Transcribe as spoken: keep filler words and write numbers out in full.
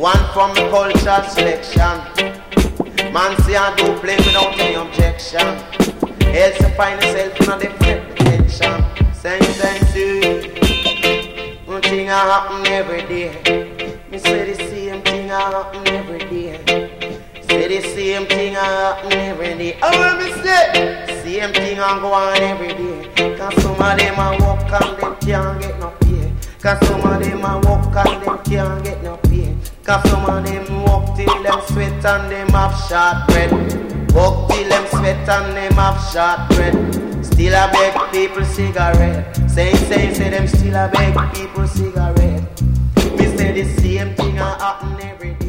One from the cultural selection. Man say I do play without any objection. Else you find yourself in a different dimension. Same, same, see. One thing a happen every day. Me say the same thing a happen every day. Say the same thing a happen every day. Oh, what me say? Same thing a go on every day. Cause some of them a walk and them can't get no pay. Cause some of them a walk and them can't get no pay. Cause some of them walk till them sweat and them have short bread. Walk till them sweat and them have short bread. Still a beg people cigarette. Say, say, say them still a beg people cigarette. Me say the same thing a happen every day.